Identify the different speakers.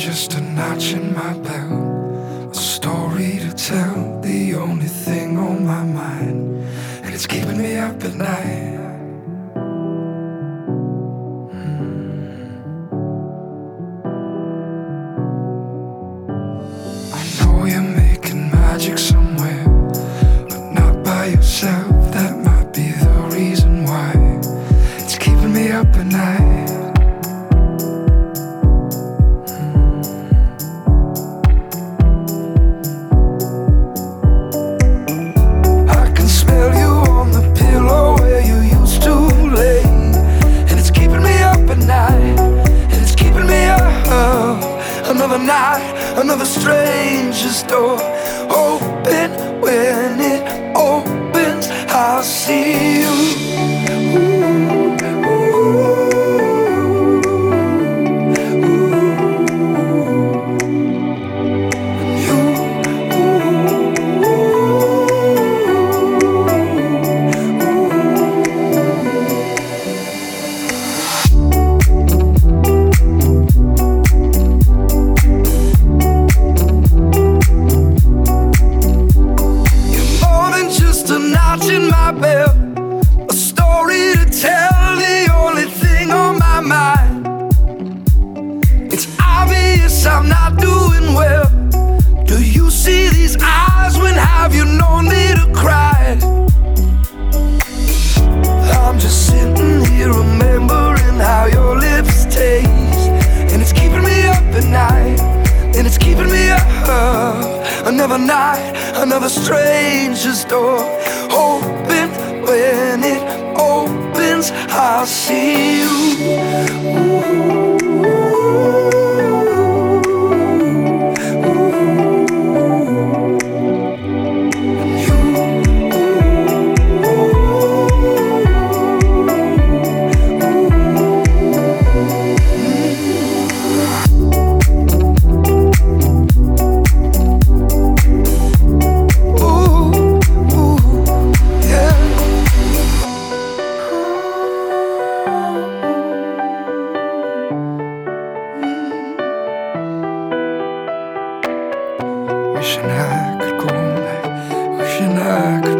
Speaker 1: just a notch in my belt, a story to tell, the only thing on my mind, and it's keeping me up at night. I know you're making magic somewhere, but not by yourself. That might be the reason why it's keeping me up at night. Another night, another stranger's door open. When it opens, I'll see you. In my belt, a story to tell, the only thing on my mind. It's obvious I'm not doing well. Do you see these eyes? When have you known me to cry? I'm just sitting here remembering how your lips taste, and it's keeping me up at night, and it's keeping me up. Another night, another stranger's door open. When it opens, I'll see you. Wishing I could go back, wishing I could